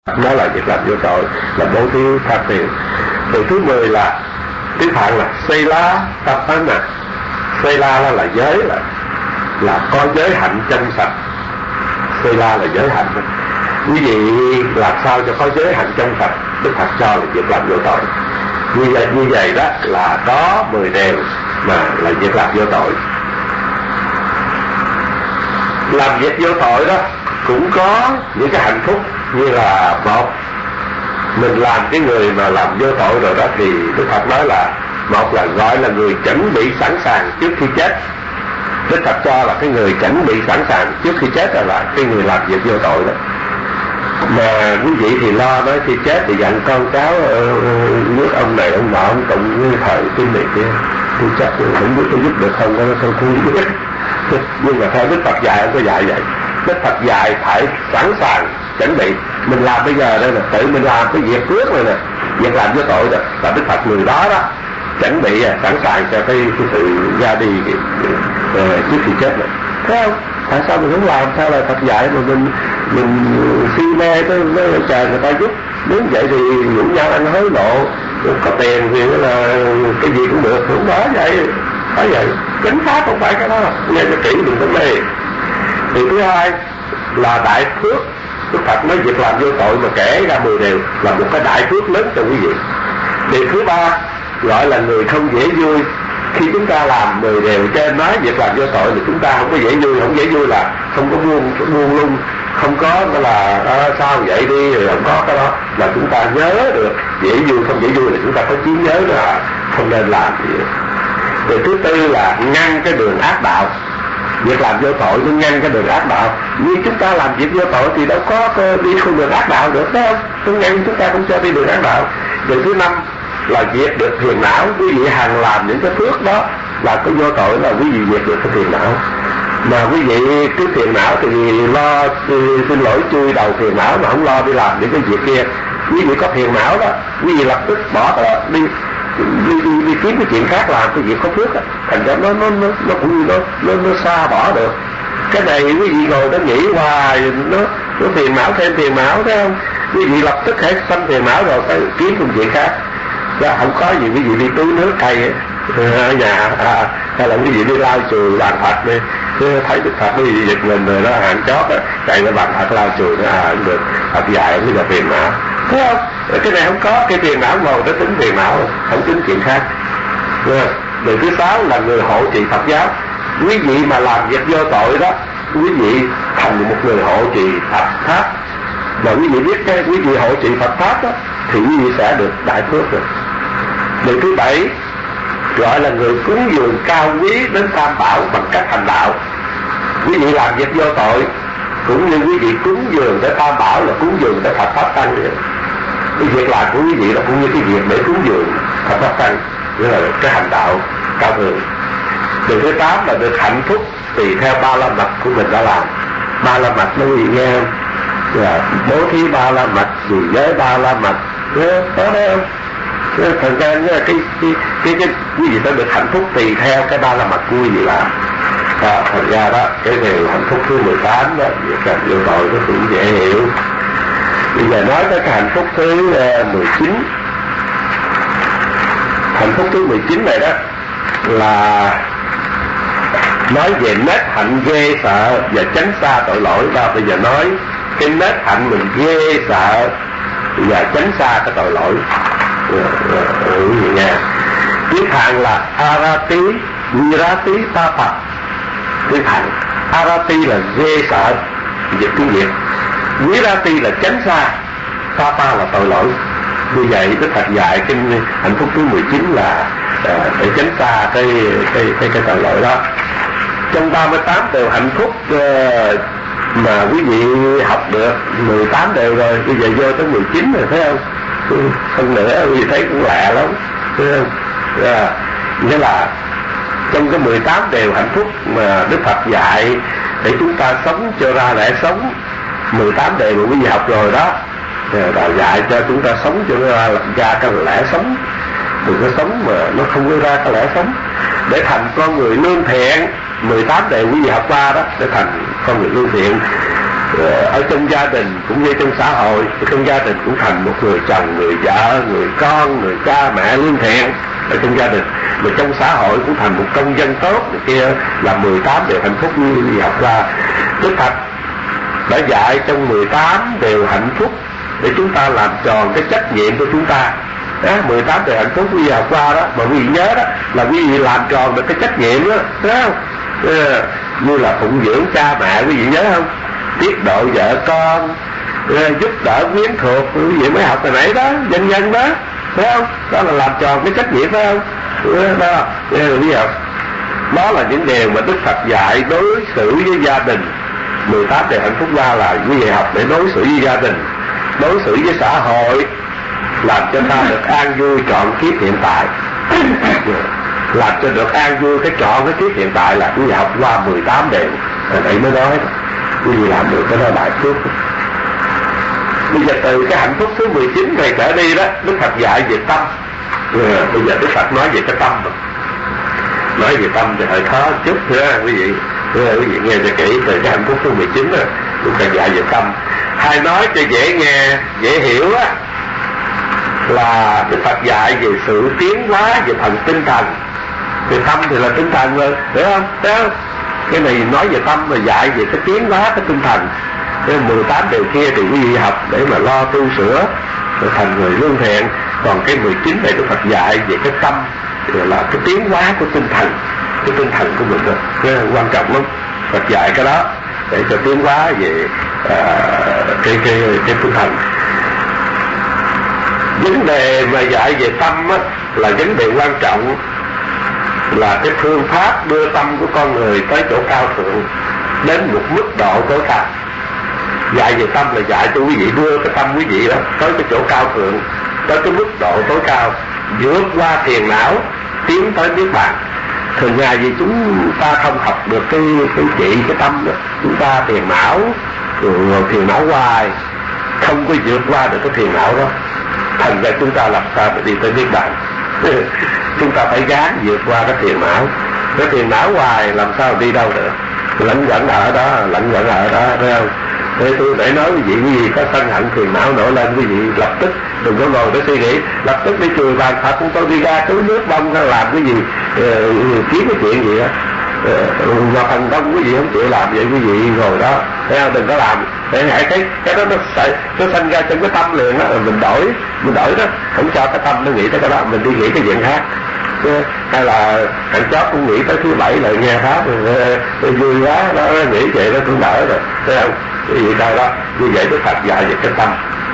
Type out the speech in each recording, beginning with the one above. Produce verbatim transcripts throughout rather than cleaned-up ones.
Đó là việc làm vô tội, là bố thí tham tiền. Từ thứ mười là tiếng Phạn là xây lá tam tấn nè. Xây la là, là giới, là là có giới hạnh trong sạch. Xây la là giới hạnh. Quý vị làm sao cho có giới hạnh trong sạch? Đức Phật cho là việc làm vô tội. Như vậy, như vậy đó là có mười điều mà là việc làm vô tội. Làm việc vô tội đó cũng có những cái hạnh phúc, như là một, mình làm cái người mà làm vô tội rồi đó thì Đức Phật nói là một là gọi là người chuẩn bị sẵn sàng trước khi chết. Đức Phật cho là cái người chuẩn bị sẵn sàng trước khi chết là, là cái người làm việc vô tội đó. Mà quý vị thì lo nói khi chết thì dặn con cháu nước ông này ông nọ ông cùng như thời cái này kia, tôi chết tôi không biết tôi giúp được không, tôi không biết. Nhưng mà theo Đức Phật dạy không có dạy vậy. Đức Phật dạy phải sẵn sàng chuẩn bị. Mình làm bây giờ đây là tự mình làm cái việc phước này nè, việc làm vô tội rồi, là Đức Phật người đó đó chuẩn bị sẵn sàng cho cái, cái sự ra đi uh, trước khi chết này. Thấy không? Tại sao mình không làm? Sao là Phật dạy mà mình mình si mê tới chờ người ta giúp? Nếu vậy thì nhũ nhau ăn hối lộ, có tiền thì là cái gì cũng được, không đó vậy. Phải vậy. Chánh pháp không phải cái đó. Nghe cho kỹ đừng có mê. Thì thứ hai là đại phước. Đức Phật nói việc làm vô tội mà kể ra mười điều là một cái đại phước lớn cho quý vị. Điều thứ ba gọi là người không dễ vui. Khi chúng ta làm mười điều trên nói việc làm vô tội thì chúng ta không có dễ vui. Không dễ vui là không có buông buông lung, không có là à, sao vậy đi, rồi không có cái đó. Là chúng ta nhớ được dễ vui không dễ vui là chúng ta có trí nhớ là không nên làm gì. Điều thứ tư là ngăn cái đường ác đạo. Việc làm vô tội nó ngăn cái đường ác đạo. Như chúng ta làm việc vô tội thì đâu có đi không đường ác đạo được, phải không? Nó ngăn chúng ta không cho đi đường ác đạo. Điều thứ năm là diệt được phiền não. Quý vị hàng làm những cái phước đó là cái vô tội, là quý vị diệt được cái phiền não. Mà quý vị cứ phiền não thì lo xin lỗi chui đầu phiền não mà không lo đi làm những cái việc kia. Quý vị có phiền não đó, quý vị lập tức bỏ cái đó đi. Đi, đi, đi kiếm cái chuyện khác làm, cái việc có phước á, thành ra nó nó nó nó cũng như nó nó nó xa bỏ được. Cái này quý vị ngồi đó nghĩ hoài nó nó phiền não thêm phiền não, thấy không? Quý vị lập tức hãy sanh phiền não rồi phải kiếm công chuyện khác. Đó, không có gì quý vị đi tưới nước cây ở nhà à, hay là quý vị đi lau chùi bàn Phật đi, thấy Đức Phật đi giật mình rồi đó hàng chót đó, chạy lên bàn Phật lau chùi nó à cũng được. Phật dạy mới là phiền não, thấy không? Cái này không có, cái phiền não ngồi tới tính phiền não, không tính chuyện khác. Điều thứ sáu là người hộ trì Phật giáo. Quý vị mà làm việc vô tội đó, quý vị thành một người hộ trì Phật pháp. Mà quý vị biết cái quý vị hộ trì Phật pháp đó thì quý vị sẽ được đại phước rồi. Điều thứ bảy gọi là người cúng dường cao quý đến Tam Bảo bằng cách hành đạo. Quý vị làm việc vô tội cũng như quý vị cúng dường tới Tam Bảo là cúng dường tới Phật pháp tăng vậy. Cái việc làm của quý vị là cũng như cái việc để cúng dường Phật pháp tăng, nghĩa là cái hành đạo cao thượng. Điều thứ tám là được hạnh phúc tùy theo ba la mật của mình đã làm. Ba la mật nó quý vị nghe không? Là bố thí ba la mật, dù giới ba la mật, có đấy không? Thành ra cái cái cái cái, cái quý vị đã được hạnh phúc tùy theo cái ba la mật của quý vị làm. À, thành ra đó cái điều hạnh phúc thứ mười tám đó, việc làm vô tội nó cũng dễ hiểu. Bây giờ nói tới cái hạnh phúc thứ mười chín. Hạnh phúc thứ mười chín này đó là nói về nết hạnh ghê sợ và tránh xa tội lỗi. Và bây giờ nói cái nết hạnh mình ghê sợ và tránh xa cái tội lỗi. Ừ, nghe tiếng Hàn là Arati Virati Papa. Tiếng Hàn Arati là ghê sợ, dịch tiếng Việt. Virati là tránh xa, Papa là tội lỗi. Như vậy Đức Phật dạy cái hạnh phúc thứ mười chín là à, để tránh xa cái cái cái cái tội lỗi đó. Trong ba mươi tám điều hạnh phúc uh, mà quý vị học được mười tám điều rồi, bây giờ vô tới mười chín rồi, thấy không? Không nữa quý vị thấy cũng lạ lắm, thấy không? À, nghĩa là trong cái mười tám điều hạnh phúc mà Đức Phật dạy để chúng ta sống cho ra lẽ sống, mười tám điều mà quý vị học rồi đó, và dạy cho chúng ta sống cho ra, ra cái lẽ sống, đừng có sống mà nó không có ra cái lẽ sống, để thành con người lương thiện. Mười tám điều quý vị học qua đó để thành con người lương thiện. ở trong gia đình cũng như trong xã hội. Trong gia đình cũng thành một người chồng, người vợ, người con, người cha mẹ lương thiện ở trong gia đình. Mà trong xã hội cũng thành một công dân tốt. Người kia là mười tám điều hạnh phúc như gì học ra. Đức Phật đã dạy trong mười tám điều hạnh phúc để chúng ta làm tròn cái trách nhiệm của chúng ta. Đó, mười tám điều hạnh phúc quý vị học qua đó, mà quý vị nhớ đó là quý vị làm tròn được cái trách nhiệm đó, thấy không? À, như là phụng dưỡng cha mẹ, quý vị nhớ không? Tiết độ vợ con, à, giúp đỡ quyến thuộc, quý vị mới học hồi nãy đó, dân dân đó, thấy không? Đó là làm tròn cái trách nhiệm, phải không? Đó, đó, quý vị học. Đó là những điều mà Đức Phật dạy đối xử với gia đình. Mười tám điều hạnh phúc ra là quý vị học để đối xử với gia đình, đối xử với xã hội, làm cho ta được an vui trọn kiếp hiện tại. Làm cho được an vui cái trọn cái kiếp hiện tại là quý vị học qua mười tám điều. Hồi nãy mới nói quý vị làm được cái đó đại phước. Bây giờ từ cái hạnh phúc thứ mười chín này trở đi đó, Đức Phật dạy về tâm. Ừ, bây giờ Đức Phật nói về cái tâm rồi. Nói về tâm thì hơi khó một chút nữa quý vị. Ừ, quý vị nghe cho kỹ từ cái hạnh phúc thứ mười chín rồi Đức Phật dạy về tâm. Hay nói cho dễ nghe, dễ hiểu á, là Đức Phật dạy về sự tiến hóa về phần tinh thần. Thì tâm thì là tinh thần rồi, hiểu không? Thấy không? Cái này nói về tâm mà dạy về cái tiến hóa cái tinh thần. Cái mười tám điều kia thì quý vị học để mà lo tu sửa rồi thành người lương thiện. Còn cái mười chín này Đức Phật dạy về cái tâm thì là cái tiến hóa của tinh thần, cái tinh thần của mình rồi. Cái quan trọng lắm. Phật dạy cái đó để cho tiến hóa về uh, cái, cái, cái tinh thần. Vấn đề mà dạy về tâm á, là vấn đề quan trọng, là cái phương pháp đưa tâm của con người tới chỗ cao thượng, đến một mức độ tối cao. Dạy về tâm là dạy cho quý vị đưa cái tâm quý vị đó tới cái chỗ cao thượng, tới cái mức độ tối cao, vượt qua phiền não, tiến tới niết bàn. Thường ngày vì chúng ta không học được cái cái trị cái tâm đó, chúng ta phiền não, rồi phiền não hoài, không có vượt qua được cái phiền não đó. Thành ra chúng ta làm sao để đi tới niết bàn? Chúng ta phải gán vượt qua cái phiền não. Cái phiền não hoài làm sao đi đâu được? Lẫn quẩn ở đó, lẫn quẩn ở đó, thấy không? Thế tôi để nói quý vị, quý vị có sân hận phiền não nổi lên, quý vị lập tức đừng có ngồi để suy nghĩ, lập tức đi chùi bàn Phật, cũng tôi đi ra cứu nước bông hay làm cái gì, uh, kiếm cái chuyện gì á. Uh, mà phần đông quý vị không chịu làm vậy, quý vị ngồi đó, thấy không? Đừng có làm. Để hãy cái cái đó nó xảy, nó sinh ra trong cái tâm liền đó, mình đổi, mình đổi đó, không cho cái tâm nó nghĩ tới cái đó, mình đi nghĩ cái chuyện khác. Hay là hạnh chót cũng nghĩ tới thứ bảy lại nghe pháp rồi vui quá đó, nghĩ vậy nó cũng đỡ rồi, thấy không? Cái gì đâu đó như vậy Đức Phật dạy về cái tâm.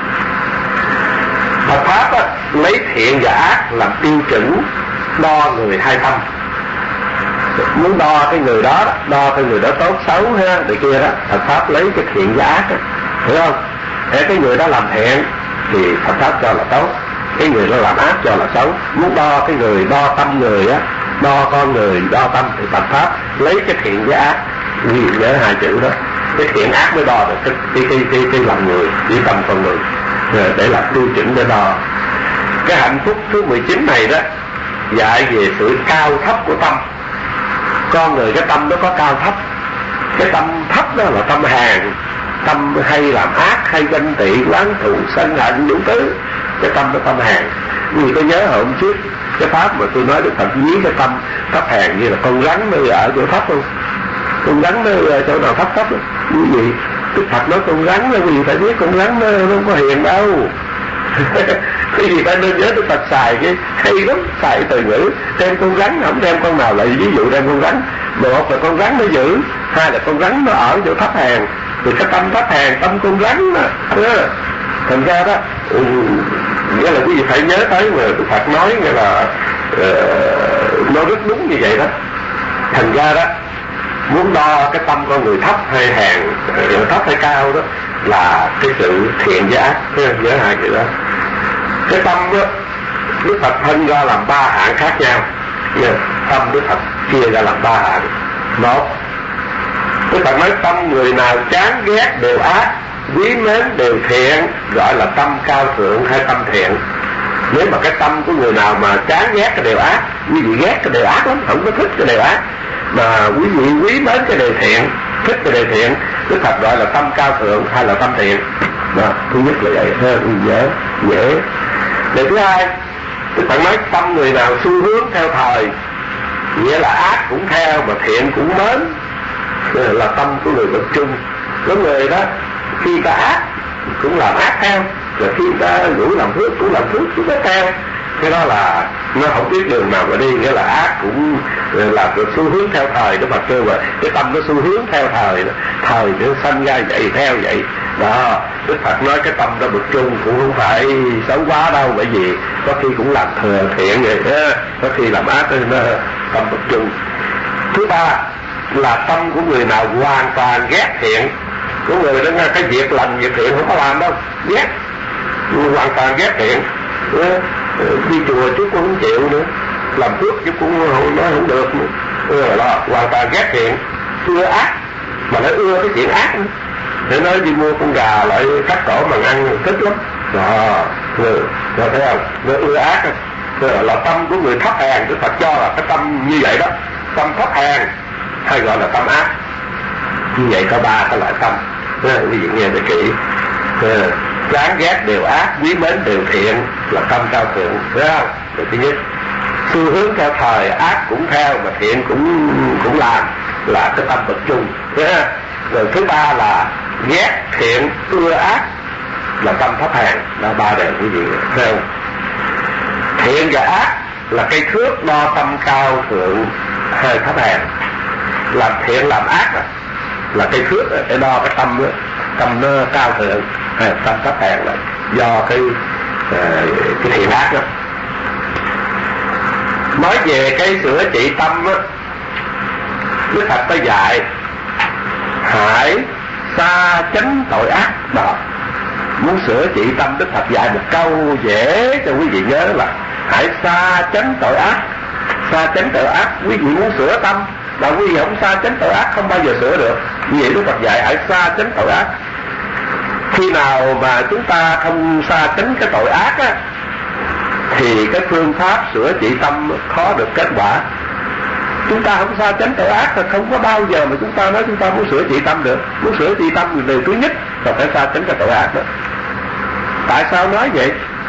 Phật pháp á, lấy thiện và ác làm tiêu chuẩn đo người hai tâm. Muốn đo cái người đó, đo cái người đó tốt xấu ha, để kia đó, Phật pháp lấy cái thiện và ác đó, hiểu không? Để cái người đó làm thiện thì Phật pháp cho là tốt, cái người đó làm ác cho là xấu. Muốn đo cái người, đo tâm người á, đo con người, đo tâm thì Phật pháp lấy cái thiện với ác, ghi nhớ hai chữ đó. Cái thiện ác mới đo được cái cái cái cái, cái lòng người, cái tâm con người, để làm tiêu chuẩn để đo. Cái hạnh phúc thứ mười chín này đó dạy về sự cao thấp của tâm. Con người cái tâm nó có cao thấp. Cái tâm thấp đó là tâm hèn, tâm hay làm ác, hay ganh tị, oán thù, sân hận đủ thứ. Cái tâm nó tâm hèn. Vì tôi nhớ hồi hôm trước cái pháp mà tôi nói Đức Phật ví cái tâm thấp hèn như là con rắn nó ở chỗ thấp không? Con rắn nó ở chỗ nào thấp thấp đó. Như vậy Đức Phật nói con rắn là vì phải biết con rắn nó, nó không có hiền đâu. Cái gì ta nên nhớ Đức Phật xài cái hay lắm, xài từ ngữ đem con rắn, không đem con nào lại ví dụ đem con rắn. Một là con rắn nó dữ, hai là con rắn nó ở chỗ thấp hèn. Thì cái tâm thấp hèn, tâm con rắn mà. Thành ra đó, nghĩa là quý vị phải nhớ tới mà Đức Phật nói, nghĩa là uh, nó rất đúng như vậy đó. Thành ra đó, muốn đo cái tâm con người thấp hay hèn, thấp hay cao đó là cái sự thiện với ác, nhớ hai cái đó. Cái tâm đó Đức Phật phân ra làm ba hạng khác nhau. Tâm Đức Phật chia ra làm ba hạng. Một, Đức Phật nói tâm người nào chán ghét đều ác, quý mến đều thiện, gọi là tâm cao thượng hay tâm thiện. Nếu mà cái tâm của người nào mà chán ghét cái đều ác, quý vị ghét cái đều ác lắm, không có thích cái đều ác, mà quý vị quý mến cái đều thiện, thích về đề thiện, Đức Phật gọi là tâm cao thượng hay là tâm thiện. Đó, thứ nhất là vậy, hơn dễ dễ. Điều thứ hai, Đức Phật nói tâm người nào xu hướng theo thời, nghĩa là ác cũng theo mà thiện cũng mến, là tâm của người bậc trung. Có người đó khi ta ác cũng làm ác theo, và khi ta rủ làm phước cũng làm phước cũng có theo. Cái đó là nó không biết đường nào mà đi, nghĩa là ác cũng là xu hướng theo thời. Đức Phật kêu vậy, cái tâm nó xu hướng theo thời, thời nó sanh ra vậy theo vậy đó. Đức Phật nói cái tâm đó bậc trung cũng không phải xấu quá đâu, bởi vì có khi cũng làm thừa thiện vậy đó, có khi làm ác nên nó tâm bậc trung. Thứ ba là tâm của người nào hoàn toàn ghét thiện. Có người đó nghe cái việc lành việc thiện không có làm đâu, ghét, hoàn toàn ghét thiện. Đi chùa chút cũng không chịu nữa, làm phước chứ cũng không nói không được nữa. Ừ, đó, hoàn toàn ghét thiện, ưa ác, mà nó ưa cái chuyện ác nữa. Để nói đi mua con gà lại cắt cổ mà ăn thích lắm. Đó, ừ, rồi thấy không? Nó ưa ác, rồi là tâm của người thấp hèn. Đức Phật cho là cái tâm như vậy đó, tâm thấp hèn hay gọi là tâm ác. Như vậy có ba cái loại tâm. Quý vị nghe cho kỹ. Ừ, chán ghét đều ác, quý mến đều thiện là tâm cao thượng, phải không? Điều thứ nhất. Xu hướng theo thời, ác cũng theo mà thiện cũng cũng làm là cái tâm bậc trung. Rồi thứ ba là ghét thiện ưa ác là tâm thấp hèn. Đó ba đều quý vị thấy không? Thiện và ác là cây thước đo tâm cao thượng hay thấp hèn. Làm thiện làm ác là, là cây thước để đo cái tâm đó, tâm nó cao thượng hay tâm thấp hèn là do cái cái thiện ác đó. Nói về cái sửa trị tâm á, Đức Phật có dạy hãy xa tránh tội ác. Đó, muốn sửa trị tâm, Đức Phật dạy một câu dễ cho quý vị nhớ là hãy xa tránh tội ác. Xa tránh tội ác, quý vị muốn sửa tâm mà quý vị không xa tránh tội ác không bao giờ sửa được. Vì vậy Đức Phật dạy hãy xa tránh tội ác. Khi nào mà chúng ta không xa tránh cái tội ác á, thì cái phương pháp sửa trị tâm khó được kết quả. Chúng ta không xa tránh tội ác thì không có bao giờ mà chúng ta nói chúng ta muốn sửa trị tâm được. Muốn sửa trị tâm thì điều thứ nhất là phải xa tránh cái tội ác đó. Tại sao nói vậy?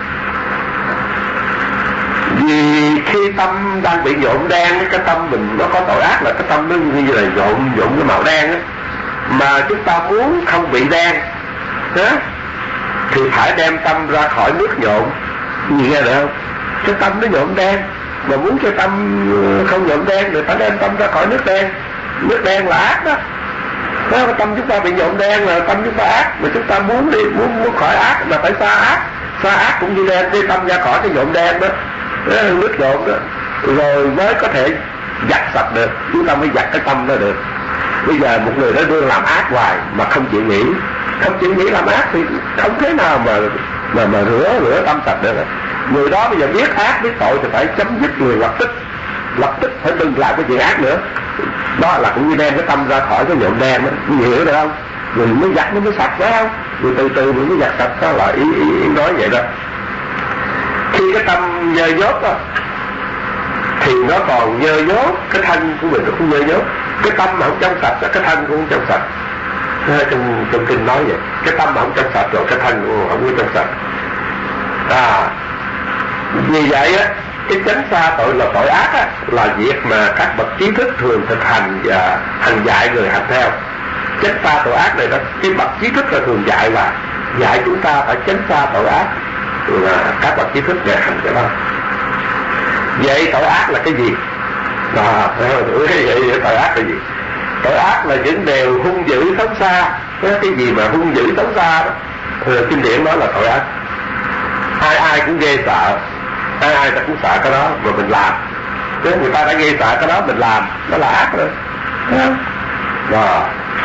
Vì khi tâm đang bị nhộn đen, cái tâm mình nó có tội ác là cái tâm nó như là nhộn nhộn cái màu đen á, mà chúng ta muốn không bị đen đó, thì phải đem tâm ra khỏi nước nhộn. Gì nghe được không? Cái tâm nó nhộn đen, mà muốn cho tâm không nhộn đen thì phải đem tâm ra khỏi nước đen. Nước đen là ác đó. Đó, tâm chúng ta bị nhộn đen là tâm chúng ta ác, mà chúng ta muốn đi muốn muốn khỏi ác mà phải xa ác. Xa ác cũng như đen, đi tâm ra khỏi cái nhộn đen đó, đó nước nhộn đó, rồi mới có thể giặt sạch được. Chúng ta mới giặt cái tâm đó được. Bây giờ một người đó đương làm ác hoài mà không chịu nghĩ, không chịu nghĩ làm ác thì không thế nào mà mà mà rửa rửa tâm sạch được. Người đó bây giờ biết ác biết tội thì phải chấm dứt người lập tức, lập tức phải đừng làm cái chuyện ác nữa. Đó là cũng như đem cái tâm ra khỏi cái nhộn đen đó, mình hiểu được không? Rồi mới giặt nó mới sạch, phải không? Rồi từ từ mình mới giặt sạch. Đó là ý, ý, ý nói vậy đó. Khi cái tâm nhơ dốt đó thì nó còn nhơ dốt, cái thân của mình nó cũng nhơ dốt. Cái tâm mà không trong sạch, cái thân cũng không trong sạch. Trong, trong kinh nói vậy, cái tâm mà không trong sạch rồi cái thân cũng không có trong sạch. À, vì vậy á, cái tránh xa tội là tội ác á, là việc mà các bậc trí thức thường thực hành và hành dạy người hành theo. Tránh xa tội ác này đó, cái bậc trí thức là thường dạy là dạy chúng ta phải tránh xa tội ác, là các bậc trí thức để hành cái đó. Vậy tội ác là cái gì? À, vậy tội ác là gì? Tội ác là những điều hung dữ xấu xa. Cái gì mà hung dữ xấu xa đó, kinh điển nói là tội ác. Ai ai cũng ghê sợ, ai ai ta cũng sợ cái đó mà mình làm. Nếu người ta đã ghê sợ cái đó mình làm, nó là ác rồi. Thấy không? Rồi.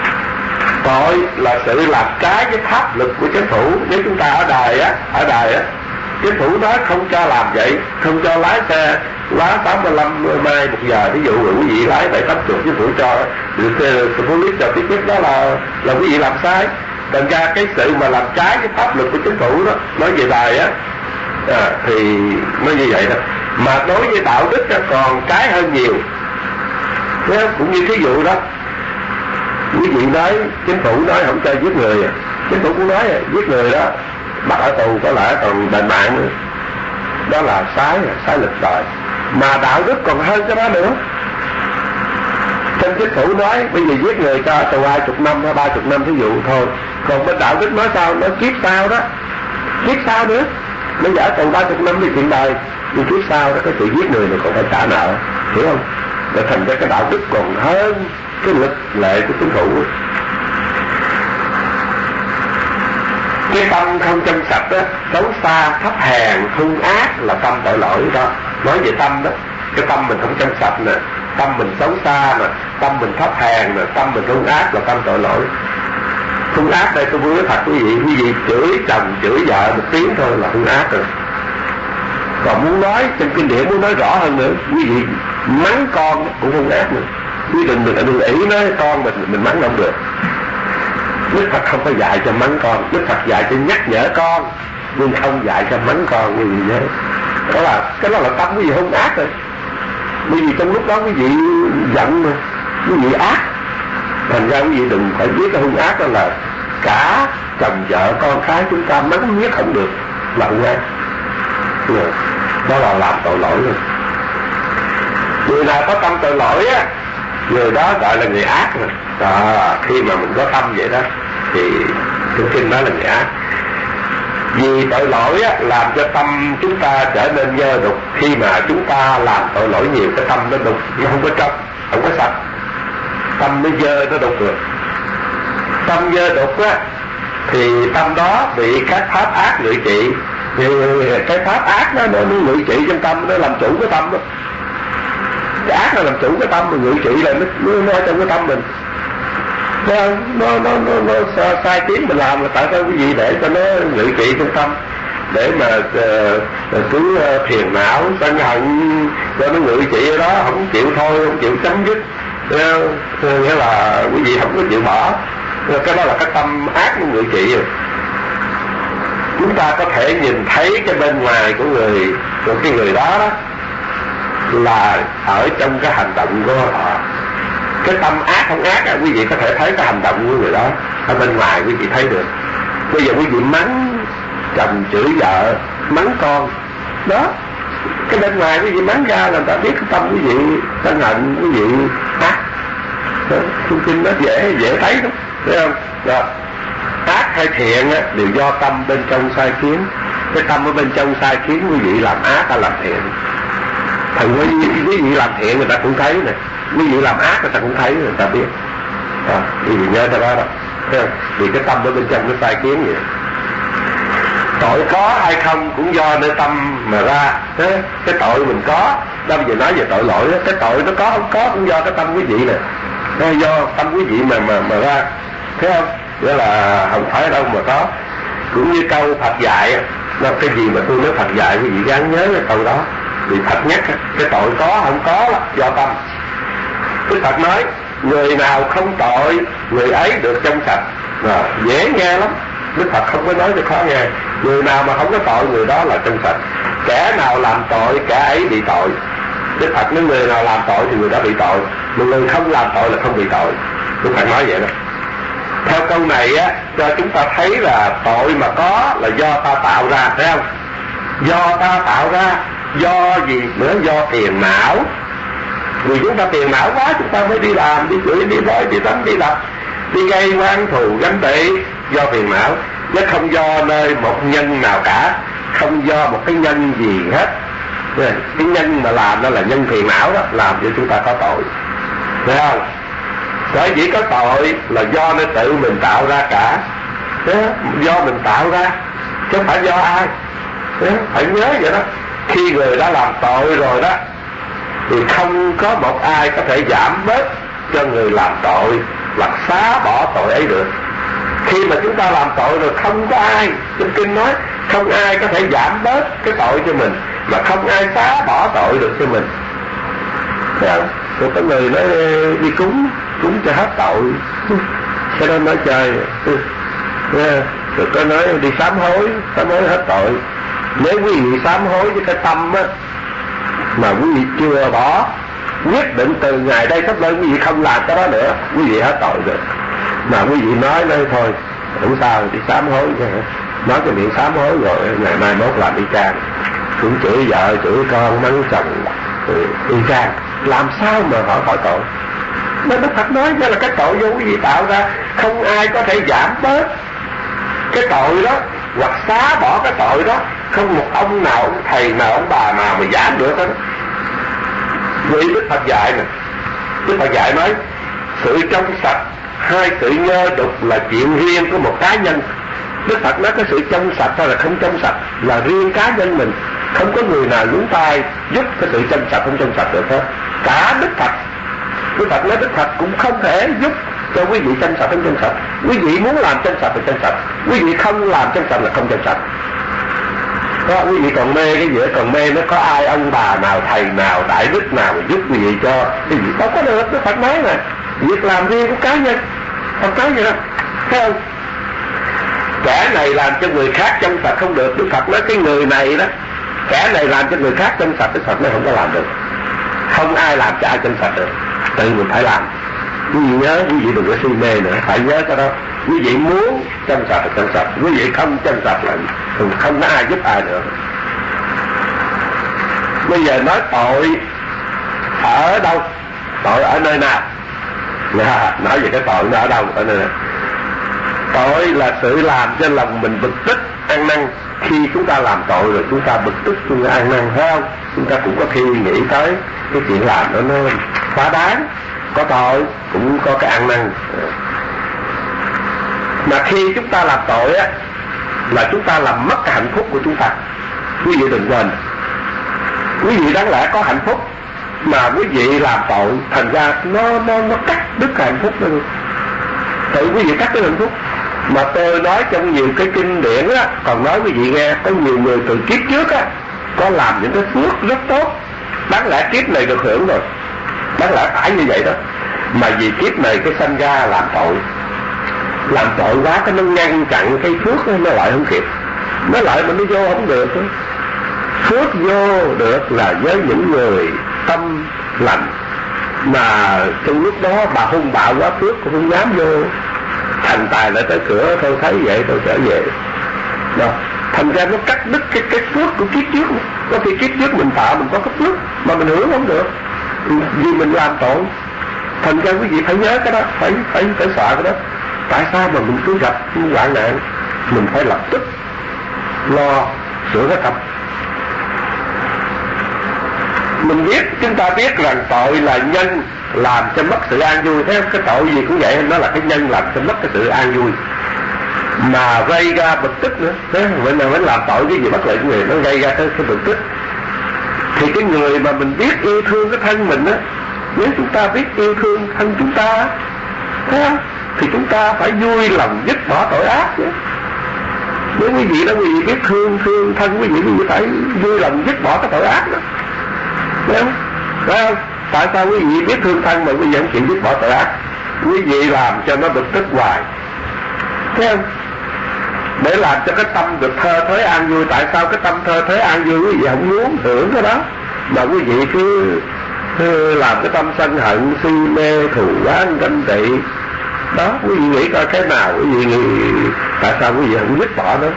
Tội là sự làm trái với pháp luật của chính phủ. Nếu chúng ta ở đài á, ở đài á, chính phủ nói không cho làm vậy, không cho lái xe quá tám mươi lăm mai một giờ. Ví dụ quý vị lái bảy tám chục, chính phủ cho được police cho tiếp biết đó là là quý vị làm sai. Thành ra cái sự mà làm trái với pháp luật của chính phủ đó, nói về đài á, à, thì nó như vậy đó. Mà đối với đạo đức đó, còn trái hơn nhiều. Cũng như thí dụ đó, Quý vị nói chính phủ nói không cho giết người, chính phủ cũng nói giết người đó bắt ở tù có lẽ còn đền mạng nữa, đó là sai sai lịch đời. Mà đạo đức còn hơn cái đó nữa. Trên chính phủ nói bây giờ giết người cho tù hai chục năm hay ba chục năm thí dụ thôi, còn bên đạo đức nói sao, nói kiếp sau đó, kiếp sau nữa. Bây giờ ở tù ba chục năm thì chuyện đời, nhưng kiếp sau đó cái sự giết người này còn phải trả nợ, hiểu không? Để thành ra cái đạo đức còn hơn cái luật lệ của chính phủ. Cái tâm không trong sạch đó, xấu xa, thấp hèn, hung ác là tâm tội lỗi đó. Nói về tâm đó, cái tâm mình không trong sạch nè, tâm mình xấu xa nè, tâm mình thấp hèn nè, tâm mình hung ác là tâm tội lỗi. Hung ác đây tôi muốn nói thật quý vị, quý vị chửi chồng, chửi vợ một tiếng thôi là hung ác rồi. Còn muốn nói, trong kinh điển muốn nói rõ hơn nữa, quý vị mắng con cũng hung ác nữa. Quý đừng đừng đừng ý nói con mình mình mắng không được. Đức Phật không có dạy cho mắng con, Đức Phật dạy cho nhắc nhở con, nhưng không dạy cho mắng con như vậy nhé. Đó là cái đó là tâm quý vị hung ác rồi. Bởi vì trong lúc đó quý vị giận mà, quý vị ác, thành ra quý vị đừng phải biết cái hung ác đó là cả chồng vợ con cái chúng ta mắng nhất không được là hung ác. Đó là làm tội lỗi rồi. Người nào có tâm tội lỗi á, người đó gọi là người ác rồi. À, khi mà mình có tâm vậy đó thì trong kinh đó là người ác. Vì tội lỗi á, làm cho tâm chúng ta trở nên dơ đục. Khi mà chúng ta làm tội lỗi nhiều, cái tâm nó đục, nó không có trong, không có sạch, tâm nó dơ, nó đục rồi. Tâm dơ đục á thì tâm đó bị các pháp ác ngự trị. Thì cái pháp ác đó, nó, nó ngự trị trong tâm, nó làm chủ cái tâm đó. Cái ác nó làm chủ cái tâm, mà ngự trị là nó, nó, nó ở trong cái tâm mình. Nó, nó, nó, nó, nó sai tiếng mình làm là tại sao cái gì để cho nó ngự trị trong tâm, để mà uh, cứ uh, phiền não, sân hận cho nó ngự trị ở đó, không chịu thôi, không chịu chấm dứt. uh, nghĩa là quý vị không có chịu bỏ. Cái đó là cái tâm ác nó ngự trị rồi. Chúng ta có thể nhìn thấy cái bên ngoài của người, của cái người đó đó là ở trong cái hành động của họ. Cái tâm ác không ác à, quý vị có thể thấy cái hành động của người đó ở bên ngoài, quý vị thấy được. Bây giờ quý vị mắng chồng, chửi vợ, mắng con đó, cái bên ngoài quý vị mắng ra là người ta biết cái tâm quý vị sân hận, quý vị ác. Thông tin nó dễ dễ thấy đó, thấy không? Đó. Ác hay thiện á, đều do tâm bên trong sai khiến. Cái tâm ở bên trong sai khiến quý vị làm ác hay làm thiện. Thành quý vị, quý vị làm thiện người ta cũng thấy nè, quý vị làm ác người ta cũng thấy, người ta biết. À, quý vị nhớ tới đó đó. Vì cái tâm ở bên trong nó sai khiến vậy. Tội có hay không cũng do nơi tâm mà ra. Thế, cái tội mình có, đâu bây giờ nói về tội lỗi đó, cái tội nó có không có cũng do cái tâm quý vị nè, nó do tâm quý vị mà mà mà ra, thấy không? Nghĩa là không phải đâu mà có. Cũng như câu Phật dạy, nó cái gì mà tôi nói Phật dạy quý vị gắng nhớ cái câu đó. Vì Phật nhắc cái tội có không có là do tâm. Đức Phật nói người nào không tội, người ấy được trong sạch. À, dễ nghe lắm. Đức Phật không có nói cho khó nghe. Người nào mà không có tội, người đó là trong sạch. Kẻ nào làm tội, kẻ ấy bị tội. Đức Phật nói người nào làm tội thì người đó bị tội, mà người không làm tội là không bị tội. Đức Phật nói vậy đó. Theo câu này á, cho chúng ta thấy là tội mà có là do ta tạo ra, thấy không? Do ta tạo ra, do gì nữa? Do phiền não. Vì chúng ta phiền não quá, chúng ta mới đi làm, đi chửi, đi nói, đi đánh, đi đập, đi gây oan thù ganh tị, do phiền não. Nó không do nơi một nhân nào cả, không do một cái nhân gì hết. Cái nhân mà làm đó là nhân phiền não đó, làm cho chúng ta có tội, thấy không? Sở dĩ có tội là do nó tự mình tạo ra cả. Thế, do mình tạo ra chứ không phải do ai. Thế, phải nhớ vậy đó. Khi người đã làm tội rồi đó thì không có một ai có thể giảm bớt cho người làm tội hoặc xóa bỏ tội ấy được. Khi mà chúng ta làm tội rồi không có ai, trong kinh nói không ai có thể giảm bớt cái tội cho mình, mà không ai xóa bỏ tội được cho mình. Thấy không? Rồi có người nói đi cúng, cúng cho hết tội, cái đó nói chơi. Rồi có nói đi sám hối, sám hối hết tội. Nếu quý vị sám hối với cái tâm á mà quý vị chưa bỏ, quyết định từ ngày đây sắp tới quý vị không làm cái đó nữa, quý vị hết tội rồi. Mà quý vị nói nói thôi không sao, đi sám hối, nói cái miệng sám hối rồi ngày mai mốt làm y chang, cũng chửi vợ chửi con mắng chồng y chang, làm sao mà họ khỏi tội. Nên Đức Phật nói đó là cái tội vô quý vị tạo ra, không ai có thể giảm bớt cái tội đó hoặc xá bỏ cái tội đó, không một ông nào, ông thầy nào, ông bà nào mà giảm được hết. Vì Đức Phật dạy nè, Đức Phật dạy nói sự trong sạch hai sự nhơ đục là chuyện riêng của một cá nhân. Đức Phật nói cái sự trong sạch hay là không trong sạch là riêng cá nhân mình, không có người nào nhúng tay giúp cái sự trong sạch không trong sạch được hết. Cả Đức Phật, Đức Phật nói Đức Phật cũng không thể giúp cho quý vị trong sạch không trong sạch. Quý vị muốn làm trong sạch thì trong sạch, quý vị không làm trong sạch là không trong sạch. Đó, quý vị còn mê cái gì, còn mê nó có ai ông bà nào, thầy nào, đại đức nào mà giúp quý vị cho cái gì đâu có được. Đức Phật nói nè, việc làm riêng của cá nhân, không nói gì đâu, thấy không? Kẻ này làm cho người khác trong sạch không được, Đức Phật nói cái người này đó, kẻ này làm cho người khác trong sạch, Đức Phật nói không có làm được. Không ai làm cho ai trong sạch được, tự mình phải làm. Quý vị nhớ, quý vị đừng có si mê nữa, phải nhớ cái đó. Quý vị muốn trong sạch là trong sạch, quý vị không trong sạch là không có ai giúp ai nữa. Bây giờ nói tội ở đâu, tội ở nơi nào? À, nói về cái tội nó ở đâu, ở nơi nào? Tội là sự làm cho lòng mình bực tức, ăn năn. Khi chúng ta làm tội rồi chúng ta bực tức, chúng ta ăn năn, phải không? Chúng ta cũng có khi nghĩ tới cái chuyện làm đó nó quá đáng, có tội cũng có cái ăn năn. Mà khi chúng ta làm tội á là chúng ta làm mất cái hạnh phúc của chúng ta. Quý vị đừng quên, quý vị đáng lẽ có hạnh phúc mà quý vị làm tội, thành ra nó nó nó cắt đứt cái hạnh phúc đó. Tự quý vị cắt đứt hạnh phúc. Mà tôi nói trong nhiều cái kinh điển á, còn nói quý vị nghe, có nhiều người từ kiếp trước á có làm những cái phước rất tốt, đáng lẽ kiếp này được hưởng rồi, đáng lẽ phải như vậy đó, mà vì kiếp này cái sanh ra làm tội, làm tội quá cái nó ngăn chặn cái phước đó, nó lại không kịp, nó lại mà nó vô không được. Phước vô được là với những người tâm lành, mà trong lúc đó bà hung bạo quá, phước cũng không dám vô. Thành tài lại tới cửa, tôi thấy vậy tôi trở về đó. Thành ra nó cắt đứt cái cái phước của kiếp trước. Có khi kiếp trước mình tạo mình có cái phước mà mình hưởng không được vì mình làm tội. Thành ra quý vị phải nhớ cái đó, phải phải phải sợ cái đó. Tại sao mà mình cứ gặp hoạn nạn, mình phải lập tức lo sửa cái tâm. Mình biết, chúng ta biết rằng tội là nhân làm cho mất sự an vui. Thế cái tội gì cũng vậy, nó là cái nhân làm cho mất cái sự an vui, mà gây ra bực tức nữa. Thế vậy mà mới làm tội cái gì bất lợi của người, nó gây ra cái, cái bực tức. Thì cái người mà mình biết yêu thương cái thân mình á, nếu chúng ta biết yêu thương thân chúng ta, thấy không? Thì chúng ta phải vui lòng dứt bỏ tội ác chứ. Nếu quý vị đó, quý vị biết thương thương thân quý vị, quý vị phải vui lòng dứt bỏ cái tội ác đó, thấy không? Thấy không? Tại sao quý vị biết thương thân mà quý vị không chịu dứt bỏ tội ác? Quý vị làm cho nó bực tức hoài, thấy không? Để làm cho cái tâm được thơ thới an vui. Tại sao cái tâm thơ thới an vui quý vị không muốn hưởng cái đó, mà quý vị cứ, cứ làm cái tâm sân hận, si mê, thù oán, ganh tị đó? Quý vị nghĩ coi cái nào quý vị nghĩ, tại sao quý vị không dứt bỏ nó?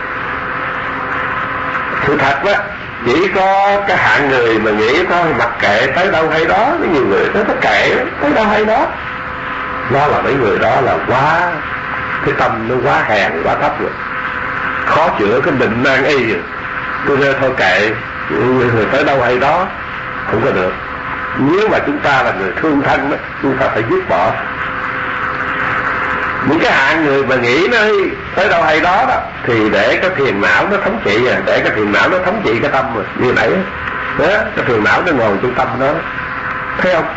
Sự thật đó, chỉ có cái hạng người mà nghĩ thôi mặc kệ tới đâu hay đó. Có nhiều người tới nó kệ tới đâu hay đó, đó là mấy người đó là quá, cái tâm nó quá hèn, quá thấp rồi, khó chữa cái bệnh nan y rồi. Tôi nói thôi kệ, người tới đâu hay đó, không có được. Nếu mà chúng ta là người thương thân đó, chúng ta phải dứt bỏ. Những cái hạng người mà nghĩ nó tới đâu hay đó đó, thì để cái thiền não nó thống trị, à, để cái thiền não nó thống trị cái tâm rồi, như nãy đó, cái thiền não nó ngồi trong tâm đó, thấy không?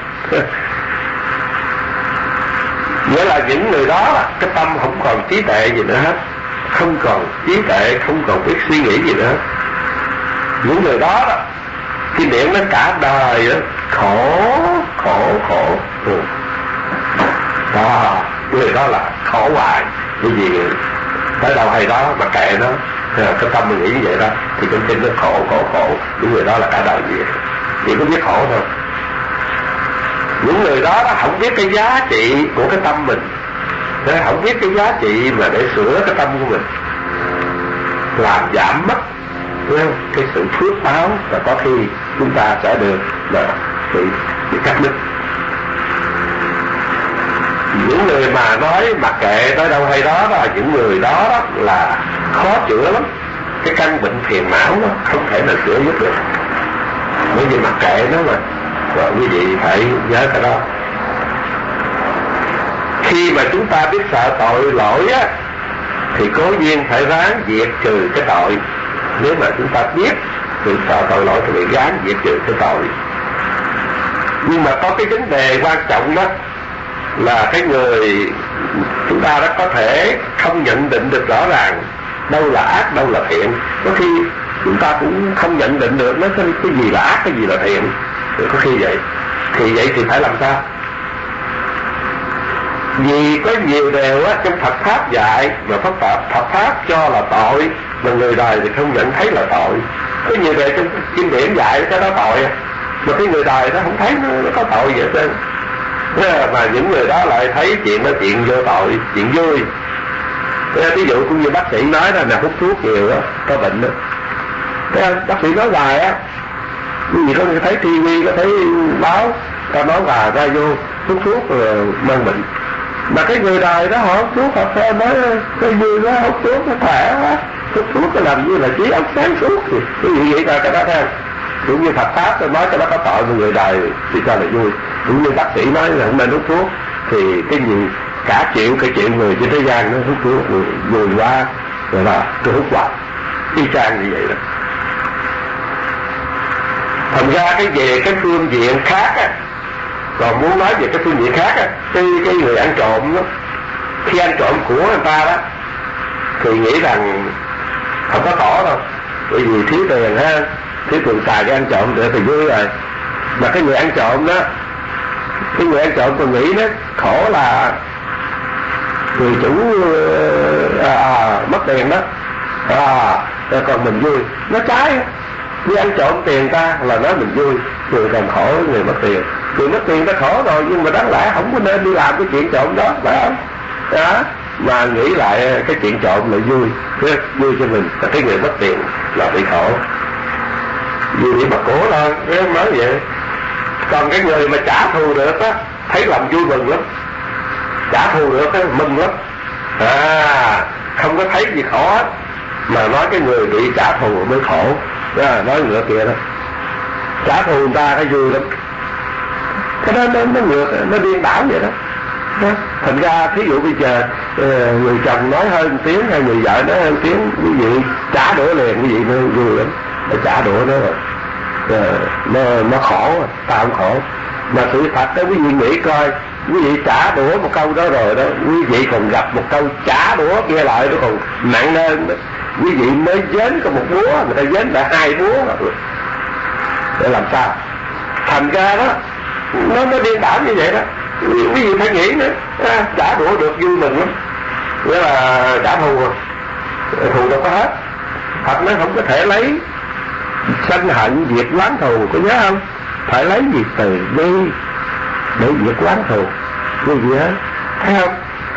Nghĩa là những người đó, cái tâm không còn trí tuệ gì nữa hết, không còn trí tuệ, không còn biết suy nghĩ gì nữa hết. Những người đó, đó kinh điển nó cả đời đó, khổ, khổ, khổ. Ừ. Đó, người đó là khổ hoài. Cái gì tới đâu hay đó mà kệ nó, cái tâm mình nghĩ như vậy đó, thì trong kinh nó khổ, khổ, khổ. Những người đó là cả đời gì, chỉ có biết khổ thôi. Những người đó, đó không biết cái giá trị của cái tâm mình, Thế không biết cái giá trị mà để sửa cái tâm của mình, làm giảm mất cái sự phước báo, và có khi chúng ta sẽ được là bị, bị cắt đứt. Những người mà nói mặc kệ tới đâu hay đó, là những người đó, đó là khó chữa lắm. Cái căn bệnh phiền não nó không thể nào chữa giúp được, bởi vì mặc kệ nó mà. Và quý vị phải nhớ cái đó. Khi mà chúng ta biết sợ tội lỗi á, thì cố nhiên phải ráng diệt trừ cái tội. Nếu mà chúng ta biết sự sợ tội lỗi thì phải ráng diệt trừ cái tội. Nhưng mà có cái vấn đề quan trọng đó là cái người chúng ta đã có thể không nhận định được rõ ràng đâu là ác, đâu là thiện. Có khi chúng ta cũng không nhận định được nó cái, cái gì là ác, cái gì là thiện. Có khi vậy. Thì vậy thì phải làm sao? Vì có nhiều điều á trong Phật Pháp dạy mà Phật Pháp, Phật Pháp cho là tội, mà người đời thì không nhận thấy là tội. Có nhiều điều trong kinh điển dạy cái đó tội, mà cái người đời nó không thấy nó, nó có tội vậy trơn. Mà những người đó lại thấy chuyện đó chuyện vô tội, chuyện vui. Ví dụ cũng như bác sĩ nói là hút thuốc nhiều đó, có bệnh đó. Thế bác sĩ nói hoài á, cái gì có thấy ti vi, có thấy báo, ta nói là ra vô hút thuốc rồi mang bệnh. Mà cái người đời đó họ hút thuốc, họ sẽ nói cái vui quá, hút thuốc nó khỏe quá, hút thuốc nó làm như là trí óc sáng suốt. Thì cái gì vậy ta, cái đó theo cũng như Phật Pháp tôi nói cái đó có tội mà người đời thì cho là vui. Cũng như bác sĩ nói là không nên hút thuốc, thì cái gì cả triệu cái triệu người trên thế gian nó hút thuốc vui quá rồi là tôi hút hoài, y chang như vậy đó. Thành ra cái về cái phương diện khác á, còn muốn nói về cái phương diện khác á, cái, cái người ăn trộm đó, khi ăn trộm của người ta đó thì nghĩ rằng không có khổ đâu, bởi vì thiếu tiền ha, thiếu tiền xài cái ăn trộm được thì vui rồi. Mà cái người ăn trộm đó, cái người ăn trộm còn nghĩ đó khổ là người chủ à, à, mất tiền đó, à, còn mình vui. Nó trái, đi ăn trộm tiền ta là nói mình vui, người còn khổ người mất tiền. Người mất tiền ta khổ rồi, nhưng mà đáng lẽ không có nên đi làm cái chuyện trộm đó, phải không? Đó, mà nghĩ lại cái chuyện trộm lại vui, vui cho mình. Và cái người mất tiền là bị khổ, vui bị bật cổ lên, em nói vậy. Còn cái người mà trả thù được á, thấy làm vui mừng lắm, trả thù được á, mừng lắm. À, không có thấy gì khổ hết, mà nói cái người bị trả thù mới khổ. Đó, nói ngược kìa đó, trả thù người ta cái vui lắm. Cái đó nó, nó ngược, nó điên đảo vậy đó. Đó. Thành ra thí dụ bây giờ người chồng nói hơn tiếng hay người vợ nói hơn tiếng, quý vị trả đũa liền, quý vị nó vui lắm, nó trả đũa nó rồi. Nó, nó khổ, ta không khổ. Mà sự thật đó quý vị nghĩ coi, quý vị trả đũa một câu đó rồi đó, quý vị còn gặp một câu trả đũa kia lại nó còn nặng hơn đó. Quý vị mới dến có một búa, người ta dến lại hai búa để làm sao? Thành ra đó nó nó điên đảo như vậy đó. Quý vị phải nghĩ nữa, à, trả đũa được vui mừng lắm, nghĩa là trả thù, thù đâu có hết. Thật nó không có thể lấy sân hận diệt oán thù, có nhớ không? Phải lấy gì từ bi để diệt oán thù, cái gì hết, thấy không?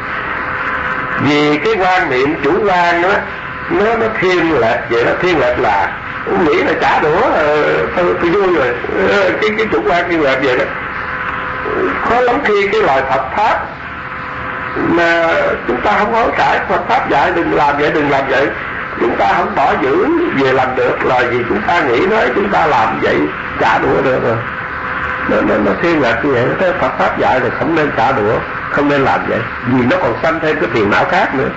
Vì cái quan niệm chủ quan đó, nó nó thiên lệch vậy đó. Thiên lệch là nghĩ là trả đũa tôi, tôi vui rồi, cái cái chủ quan thiên lệch vậy đó. Khó lắm khi cái lời Phật Pháp mà chúng ta không hối cải. Phật Pháp dạy đừng làm vậy, đừng làm vậy, chúng ta không bỏ giữ về làm được, là vì chúng ta nghĩ nói chúng ta làm vậy trả đũa được rồi. Nó, nó, nó thiên lệch như vậy. Cái Phật Pháp dạy là không nên trả đũa, không nên làm vậy, vì nó còn sanh thêm cái phiền não khác nữa.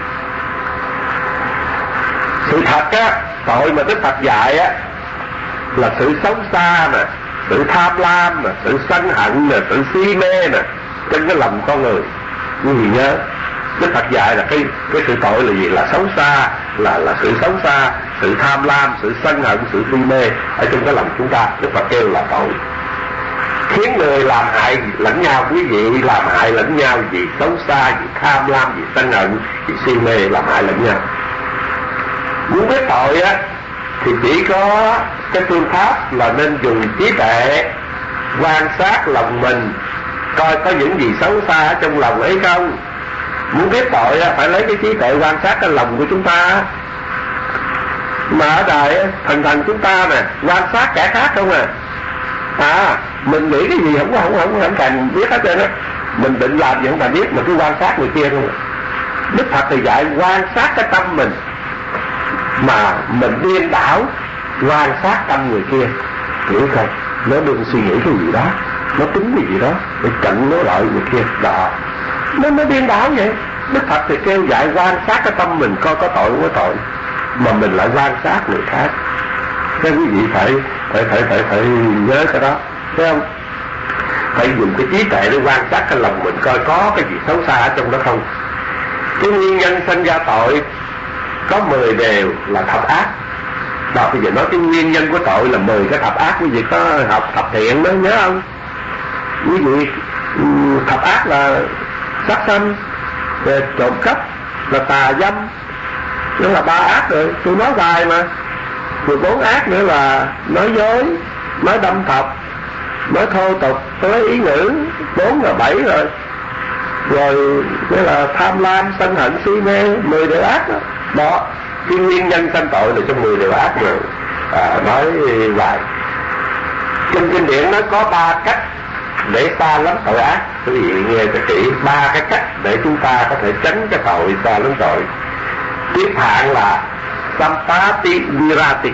Sự thật á, tội mà Đức Phật dạy á là sự xấu xa nè, sự tham lam nè, sự sân hận nè, sự si mê nè trong cái lòng con người. Quý vị nhớ, Đức Phật dạy là cái cái sự tội là gì? Là xấu xa, là là sự xấu xa, sự tham lam, sự sân hận, sự si mê ở trong cái lòng chúng ta. Đức Phật kêu là tội, khiến người làm hại lẫn nhau. Quý vị làm hại lẫn nhau vì xấu xa, vì tham lam, vì sân hận, vì si mê, làm hại lẫn nhau. Muốn biết tội á thì chỉ có cái phương pháp là nên dùng trí tuệ quan sát lòng mình, coi có những gì xấu xa ở trong lòng ấy không. Muốn biết tội phải lấy cái trí tuệ quan sát cái lòng của chúng ta. Mà ở đời thần thần chúng ta nè, quan sát kẻ khác không à. À, mình nghĩ cái gì không có không không không cần biết hết trơn á. Mình định làm gì không cần biết, mà cứ quan sát người kia không à. Đức Phật thì dạy quan sát cái tâm mình, mà mình điên đảo quan sát tâm người kia, hiểu không? Nó đừng suy nghĩ cái gì đó, nó tính cái gì đó để chặn nó lại người kia đó, nó nó điên đảo vậy. Đức Phật thì kêu dạy quan sát cái tâm mình coi có tội không có tội, mà mình lại quan sát người khác. Thế quý vị phải phải phải phải phải nhớ cái đó, thấy không? Phải dùng cái trí tuệ để quan sát cái lòng mình coi có cái gì xấu xa ở trong đó không. Cái nguyên nhân sinh ra tội có mười điều là thập ác. Đó, bây giờ nói cái nguyên nhân của tội là mười cái thập ác. Quý vị có học thập thiện đó nhớ không? Quý vị thập ác là sát sanh, trộm cắp, là tà dâm, đó là ba ác rồi, tôi nói vài mà. Rồi bốn ác nữa là nói dối, nói đâm thọc, nói thô tục, nói ý ngữ, bốn là bảy rồi. Rồi cái là tham lam, sân hận, si mê, mười điều ác đó. Đó, cái nguyên nhân sanh tội là trong mười điều ác mà à, nói vài. Trong kinh điển nó có ba cách để xa lánh tội ác. Quý vị nghe cho kỹ, ba cái cách để chúng ta có thể tránh cái tội xa lánh tội. Tiếp hạn là Sampati Virati.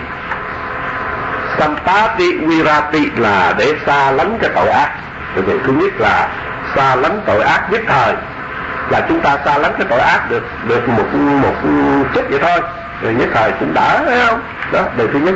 Sampati Virati là để xa lánh cái tội ác. Thứ nhất là xa lánh tội ác nhất thời, là chúng ta xa lánh cái tội ác được được một một chút vậy thôi, rồi nhất thời cũng đỡ, thấy không? Đó, điều thứ nhất.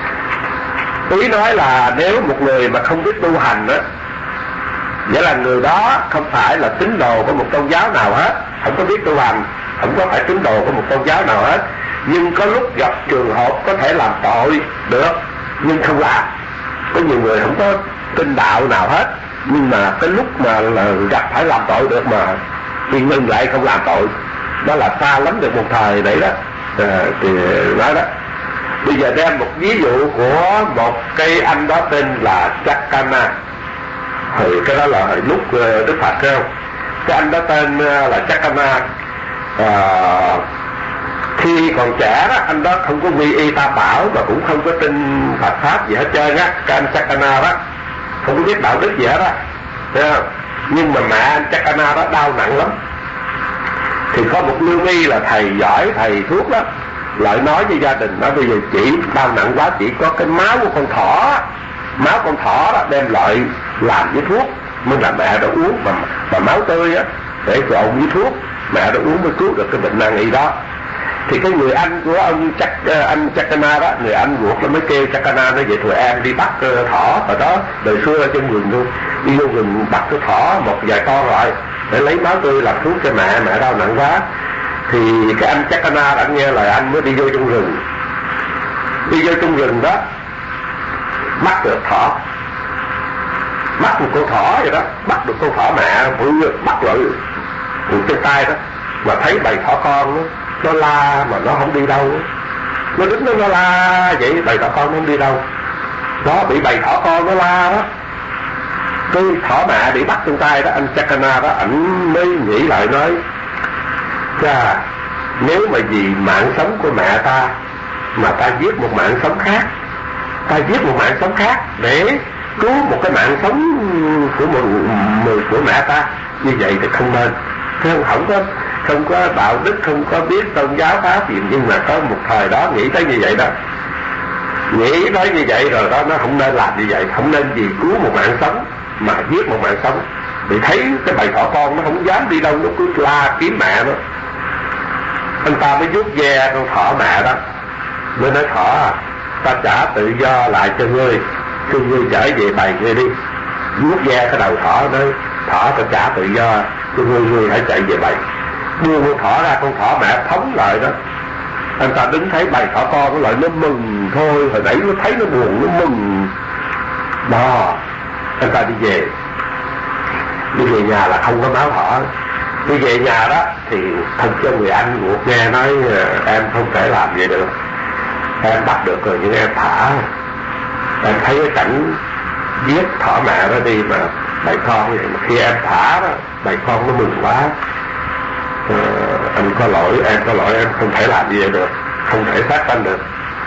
Ý nói là nếu một người mà không biết tu hành đó, nghĩa là người đó không phải là tín đồ của một tôn giáo nào hết, không có biết tu hành, không có phải tín đồ của một tôn giáo nào hết, nhưng có lúc gặp trường hợp có thể làm tội được nhưng không làm. Có nhiều người không có tin đạo nào hết, nhưng mà cái lúc mà là gặp phải làm tội được mà thì ngừng lại không làm tội, đó là xa lánh được một thời đấy đó. À, thì nói đó. Bây giờ đem một ví dụ của một cái anh đó tên là Chakana. Thì cái đó là lúc Đức Phật kêu cái anh đó tên là Chakana. À, khi còn trẻ đó, anh đó không có quy y Tam Bảo và cũng không có tin Phật pháp gì hết trơn á. Cái anh Chakana đó không có biết đạo đức gì hết á, thấy không? Nhưng mà mẹ anh Chakana đó đau nặng lắm. Thì có một lương y là thầy giỏi, thầy thuốc đó, lại nói với gia đình nói bây giờ chỉ đau nặng quá, chỉ có cái máu của con thỏ, máu con thỏ đó đem lại làm với thuốc mới là mẹ đã uống, mà, mà máu tươi á để trộn với thuốc mẹ đã uống mới cứu được cái bệnh nan y đó. Thì cái người anh của ông Chak, anh Chakana đó, người anh ruột nó mới kêu Chakana nói vậy thôi em đi bắt thỏ. Ở đó đời xưa ở trong rừng luôn, đi vô rừng bắt cái thỏ một vài con lại để lấy máu tươi làm thuốc cho mẹ, mẹ đau nặng quá. Thì cái anh Chakana đã nghe lời anh mới đi vô trong rừng, đi vô trong rừng đó bắt được thỏ, bắt một con thỏ vậy đó, bắt được con thỏ mẹ vừa bắt lại trên tay đó, mà thấy bầy thỏ con đó, nó la mà nó không đi đâu, nó đứng đó nó la vậy, bầy thỏ con nó không đi đâu, đó bị bầy thỏ con nó la đó. Cái thỏ mẹ bị bắt trong tay đó, anh Chakana đó ảnh mới nghĩ lại nói chà, nếu mà vì mạng sống của mẹ ta mà ta giết một mạng sống khác, ta giết một mạng sống khác để cứu một cái mạng sống của một người của mẹ ta, như vậy thì không nên. Không, không có không có đạo đức, không có biết tôn giáo pháp gì, nhưng mà có một thời đó nghĩ tới như vậy đó, nghĩ tới như vậy rồi đó, nó không nên làm như vậy, không nên vì cứu một mạng sống mà giết một mạng sống. Thì thấy cái bầy thỏ con nó không dám đi đâu, nó cứ la kiếm mẹ nó. Anh ta mới vuốt ve con thỏ mẹ đó, mới nói thỏ à, ta trả tự do lại cho ngươi, cho ngươi trở về bầy ngươi đi. Vuốt ve cái đầu thỏ nói thỏ ta trả tự do cho ngươi, ngươi hãy chạy về bầy. Đưa con thỏ ra, con thỏ mẹ phóng lại đó. Anh ta đứng thấy bầy thỏ con nó lại, nó mừng thôi, hồi nãy nó thấy nó buồn nó mừng đó. Anh ta đi về, đi về nhà là không có máu thỏ. Đi về nhà đó thì thân cho người anh ruột nghe nói em không thể làm vậy được, em bắt được rồi nhưng em thả. Em thấy cái cảnh giết thỏ mẹ đó đi mà bầy con vậy, mà khi em thả đó bầy con nó mừng quá. À, anh có lỗi, em có lỗi, em không thể làm như vậy được, không thể sát sanh được.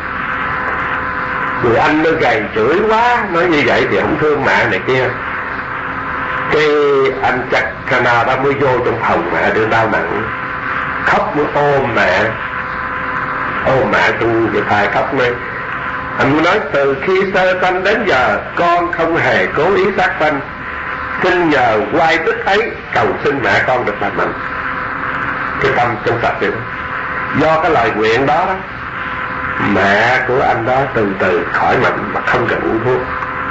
Người anh nó gầy chửi quá, nói như vậy thì không thương mẹ này kia. Cái anh chắc Cana đã mới vô trong phòng mẹ đứa đau nặng, khóc mới ôm mẹ, ôm mẹ trong cái thai khóc này. Anh mới nói từ khi sơ sanh đến giờ con không hề cố ý sát sanh, xin nhờ quay tích ấy cầu xin mẹ con được lành mạnh. Cái tâm trong sạch vậy đó. Do cái lời nguyện đó đó, mẹ của anh đó từ từ khỏi bệnh mà không cần uống thuốc.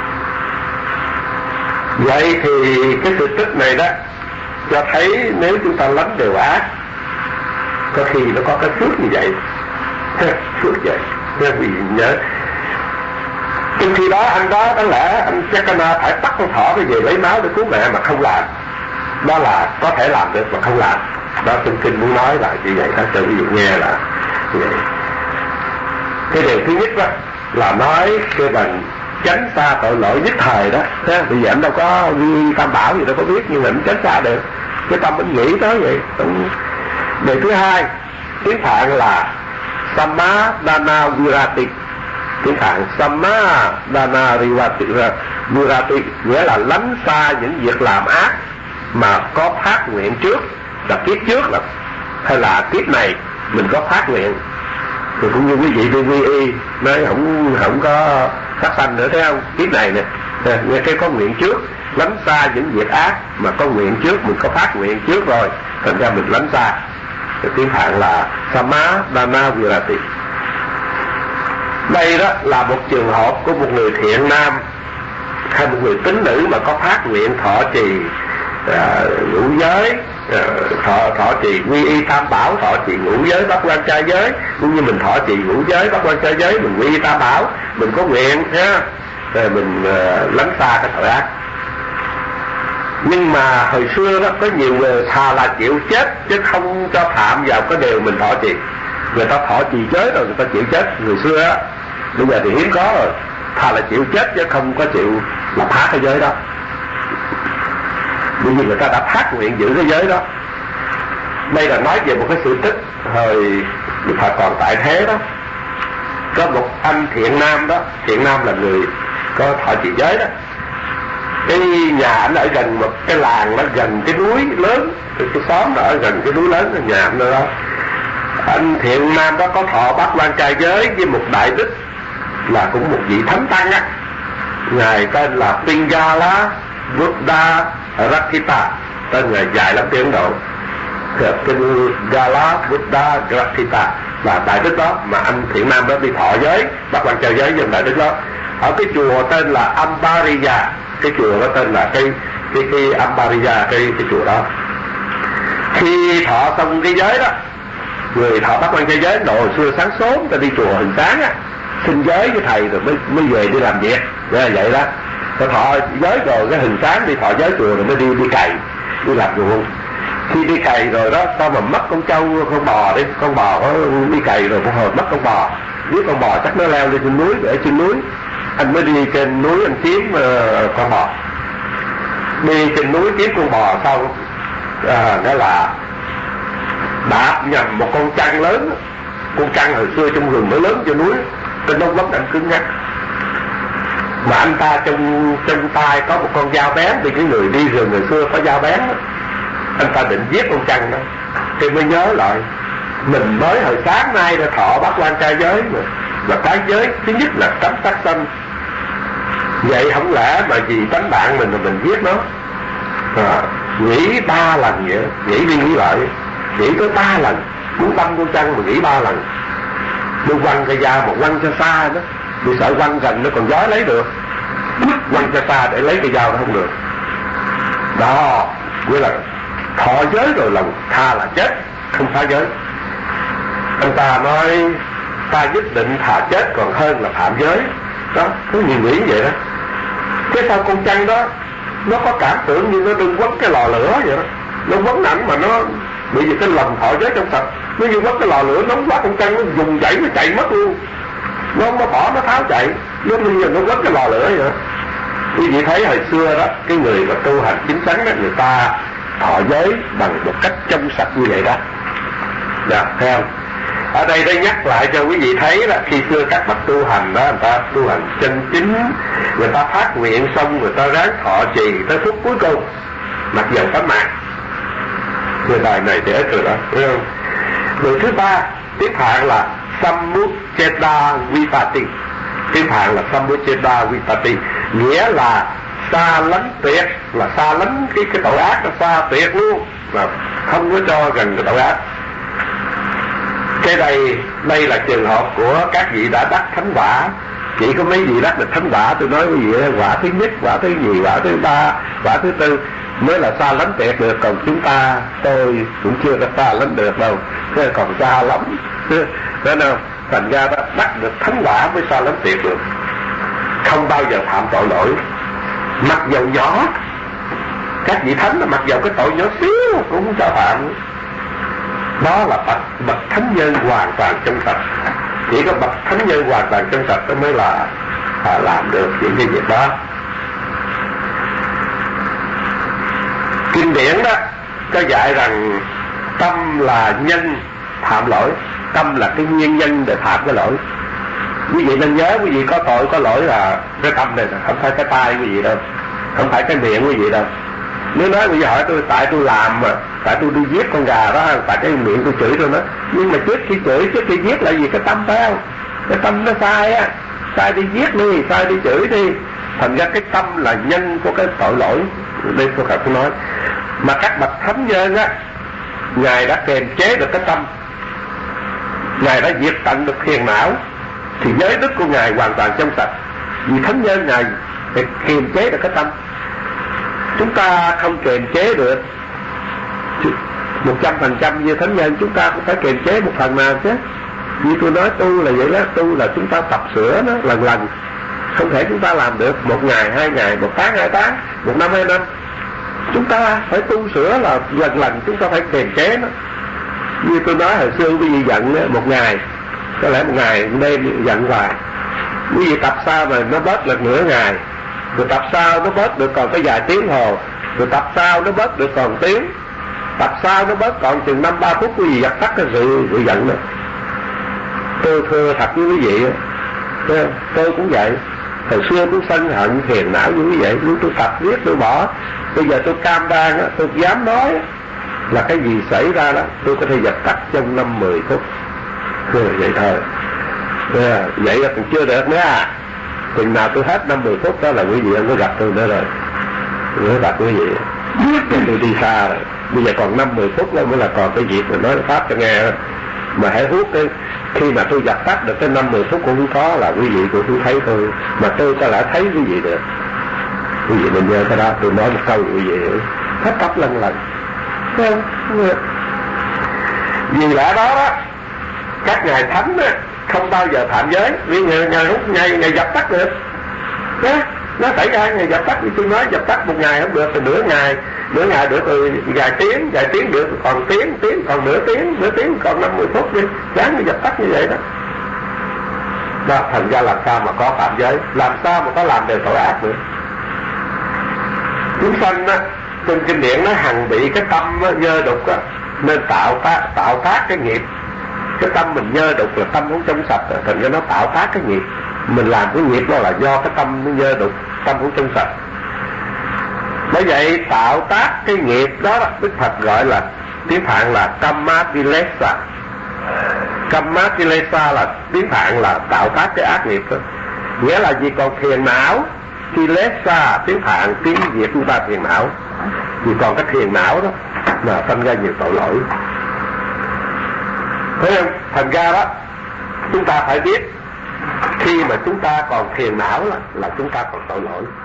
Vậy thì cái sự tích này đó cho thấy nếu chúng ta lánh điều ác, có khi nó có cái phước như vậy. Phước vậy nên vì nhớ trong khi đó anh đó đáng lẽ anh Chakana phải bắt con thỏ về lấy máu để cứu mẹ mà không làm. Đó là có thể làm được mà không làm. Đó trong kinh muốn nói là như vậy đó, cho ví dụ nghe là như vậy. Cái điều thứ nhất đó là nói cái bằng tránh xa tội lỗi nhất thời đó. Thế bây giờ anh đâu có ghi tam bảo gì đâu có biết, nhưng mà anh tránh xa được. Cái tâm anh nghĩ tới vậy. Điều thứ hai, tiếng Phạn là Samadana Virati. Tiếng Phạn Samadana Virati nghĩa là lánh xa những việc làm ác mà có phát nguyện trước, là kiếp trước là hay là kiếp này mình có phát nguyện. Thì cũng như quý vị đê vê i nói không không có sát sanh nữa, thấy không? Kiếp này nè, nghe cái có nguyện trước, lánh xa những việc ác mà có nguyện trước, mình có phát nguyện trước rồi, thành ra mình lánh xa. Thì tiếng Phạn là Samadana Virati. Đây đó là một trường hợp của một người thiện nam hay một người tín nữ mà có phát nguyện thọ trì ngũ uh, giới, uh, thọ thọ trì quy y tam bảo, thọ trì ngũ giới bát quan trai giới, cũng như mình thọ trì ngũ giới bát quan trai giới, mình quy y tam bảo, mình có nguyện ha, rồi mình uh, lánh xa cái tội ác. Nhưng mà hồi xưa đó có nhiều người thà là chịu chết chứ không cho phạm vào cái điều mình thọ trì. Người ta thọ trì giới rồi người ta chịu chết người xưa á, bây giờ thì hiếm có rồi. Thà là chịu chết chứ không có chịu là phá cái giới đó. Bởi vì người ta đã phát nguyện giữ cái giới đó. Đây là nói về một cái sự tích hồi Đức Phật còn tại thế đó. Có một anh thiện nam đó, thiện nam là người có thọ trì giới đó. Cái nhà anh ở gần một cái làng, nó gần cái núi lớn, cái xóm đó ở gần cái núi lớn, nhà anh đó. Anh thiện nam đó có thọ bát quan trai giới với một đại đức là cũng một vị thánh tăng á, ngài tên là Pingala Buddha Rakita, tên ngài dài lắm tiếng Ấn Độ. Pingala Buddha Rakita là đại đức đó mà anh thiện nam đó đi thọ giới bát quan trai giới với đại đức đó ở cái chùa tên là Ambariya. Cái chùa đó tên là cái cái cái Ambariya, cái cái chùa đó. Khi thọ xong cái giới đó, người thọ bát quan trai giới độ hồi xưa sáng sớm ta đi chùa hình sáng á, xin giới với thầy rồi mới mới về đi làm việc, vậy vậy đó. Ta thọ giới rồi cái hình sáng đi thọ giới chùa rồi mới đi đi cày, đi làm ruộng. Khi đi cày rồi đó, sao mà mất con trâu con bò đi, con bò có đi cày rồi một hồi mất con bò, biết con bò chắc nó leo lên trên núi, để trên núi anh mới đi trên núi anh kiếm uh, con bò. Đi trên núi kiếm con bò xong à, đó là đạp nhầm một con trăng lớn. Con trăng hồi xưa trong rừng mới lớn trên núi, trên đông lắm anh cứng ngắc. Mà anh ta trong trong tay có một con dao bén, vì cái người đi rừng hồi xưa có dao bén đó. Anh ta định giết con trăng đó, thì mới nhớ lại mình mới hồi sáng nay đã thọ bát quan trai giới mà, và cái giới thứ nhất là cấm sát sanh. Vậy không lẽ mà vì tánh bạn mình mà mình giết nó? À, nghĩ ba lần vậy, nghĩ đi nghĩ lại, nghĩ tới ba lần, muốn đâm con trăng mà nghĩ ba lần. Đưa quăng cái dao mà quăng cho xa đó, vì sợ quăng gần nó còn gió lấy được, quăng cho xa để lấy cái dao nó không được. Đó, nghĩa là thọ giới rồi lòng tha là chết, không phá giới. Anh ta nói ta nhất định thà chết còn hơn là phạm giới. Đó, có nhiều nghĩ vậy đó. Thế sao con trăng đó nó có cảm tưởng như nó đừng quấn cái lò lửa vậy đó, nó quấn ảnh mà nó bởi vì cái lòng thọ giới trong sạch, nó như quấn cái lò lửa nóng quá, con trăng nó dùng dãy nó chạy mất luôn, nó nó bỏ nó tháo chạy, nó bây giờ nó quấn cái lò lửa vậy đó. Quý vị thấy hồi xưa đó, cái người mà tu hành chính chắn đó, người ta thọ giới bằng một cách trong sạch như vậy đó. Dạ, thấy không? Ở đây đây nhắc lại cho quý vị thấy là khi xưa các bậc tu hành đó, người ta tu hành chân chính, người ta phát nguyện xong người ta ráng thọ trì tới phút cuối cùng, mặc dầu tánh mạng. Người đời này thì ít rồi đó, thấy không? Rồi thứ ba, tiếng Phạn là Sammucceda Vipatti. Tiếng Phạn là Sammucceda Vipatti, nghĩa là xa lánh tuyệt, là xa lánh cái cái tội ác, là xa tuyệt luôn, mà không có cho gần cái tội ác. Cái đây đây là trường hợp của các vị đã đắc thánh quả. Chỉ có mấy vị đắc được thánh quả, tôi nói quý vị, quả thứ nhất, quả thứ nhì, quả thứ ba, quả thứ tư mới là xa lánh tuyệt được. Còn chúng ta, tôi cũng chưa có xa lánh được đâu, thế còn xa lắm. Thế nào? Thành ra đó, đắc được thánh quả mới xa lánh tuyệt được, không bao giờ phạm tội lỗi. Mặc dầu nhỏ, các vị thánh là mặc dầu cái tội nhỏ xíu cũng không cho phạm. Đó là bậc, bậc thánh nhân hoàn toàn trong sạch. Chỉ có bậc thánh nhân hoàn toàn trong sạch đó mới là à, làm được những cái việc đó. Kinh điển đó có dạy rằng tâm là nhân phạm lỗi, tâm là cái nguyên nhân để phạm cái lỗi. Quý vị nên nhớ, quý vị có tội có lỗi là cái tâm này, không phải cái tai quý vị đâu, không phải cái miệng quý vị đâu. Nếu nói quý vị hỏi tôi tại tôi làm mà, tại tôi đi giết con gà đó, tại cái miệng tôi chửi tôi đó, nhưng mà trước khi chửi, trước khi giết là gì? Cái tâm phải không? Cái tâm nó sai á, sai đi giết đi, sai đi chửi đi. Thành ra cái tâm là nhân của cái tội lỗi. Đây tôi không nói. Mà các bậc thánh nhân á, Ngài đã kiềm chế được cái tâm, Ngài đã diệt tận được phiền não, thì giới đức của Ngài hoàn toàn trong sạch. Vì thánh nhân Ngài để kiềm chế được cái tâm. Chúng ta không kiềm chế được một trăm phần trăm như thánh nhân, chúng ta cũng phải kiềm chế một phần nào chứ. Như tôi nói tu là vậy đó, tu là chúng ta tập sửa nó lần lần. Không thể chúng ta làm được một ngày, hai ngày, một tháng, hai tháng, một năm, hai năm. Chúng ta phải tu sửa là lần lần chúng ta phải kiềm chế nó. Như tôi nói hồi xưa quý vị giận một ngày, có lẽ một ngày đêm giận hoài. Quý vị tập sao mà nó bớt được nửa ngày, rồi tập sao nó bớt được còn cái vài tiếng hồ, rồi tập sao nó bớt được còn tiếng, tập sao nó bớt còn chừng năm ba phút quý vị dập tắt cái sự sự giận đó. Tôi thưa thật với quý vị, tôi, tôi cũng vậy. Hồi xưa tôi sân hận phiền não như vậy, nhưng tôi tập viết tôi bỏ. Bây giờ tôi cam đoan á, tôi dám nói là cái gì xảy ra đó tôi có thể dập tắt trong năm mười phút. Rồi vậy thôi. Yeah, vậy là còn chưa được nữa à. Chừng nào tôi hết năm mười phút đó là quý vị không có gặp tôi nữa rồi. Tôi gặp quý vị tôi đi xa rồi. Bây giờ còn năm mười phút đó mới là còn cái việc mà nói pháp cho nghe. Mà hãy hút cái khi mà tôi dập tắt được cái năm mười phút cũng không có là quý vị cũng không thấy tôi. Mà tôi có lẽ thấy quý vị được. Quý vị nên nhớ cái đó. Tôi nói một câu quý vị hiểu. Hết cấp lần lần. Không, không được. Vì lẽ đó đó, các ngài thánh đó, không bao giờ phạm giới. Vì ngày, ngày hút ngày, ngày dập tắt được đó. Nó xảy ra ngày dập tắt. Vì tôi nói dập tắt một ngày không được thì nửa ngày, nửa ngày được rồi vài tiếng, vài tiếng được còn tiếng, tiếng còn nửa tiếng, nửa tiếng còn năm mươi phút đi, ráng đi dập tắt như vậy đó. Đó, thành ra làm sao mà có phạm giới, làm sao mà có làm đều tội ác nữa. Chúng sanh á, trên kinh điển nó hằng bị cái tâm á, dơ đục á, nên tạo tác tạo tác cái nghiệp. Cái tâm mình dơ đục là tâm không trong sạch, thành ra nó tạo tác cái nghiệp. Mình làm cái nghiệp đó là do cái tâm nó dơ đục, tâm không trong sạch. Bởi vậy tạo tác cái nghiệp đó Đức Phật gọi là, tiếng Phạn là Kamma Kilesa. Kamma Kilesa là tiếng Phạn là tạo tác cái ác nghiệp đó. Nghĩa là gì? Còn phiền não, Kilesa tiếng Phạn, tiếng Việt chúng ta phiền não. Vì còn cái phiền não đó mà sinh ra nhiều tội lỗi. Thế không? Thành ra đó chúng ta phải biết, khi mà chúng ta còn phiền não là, là chúng ta còn tội lỗi.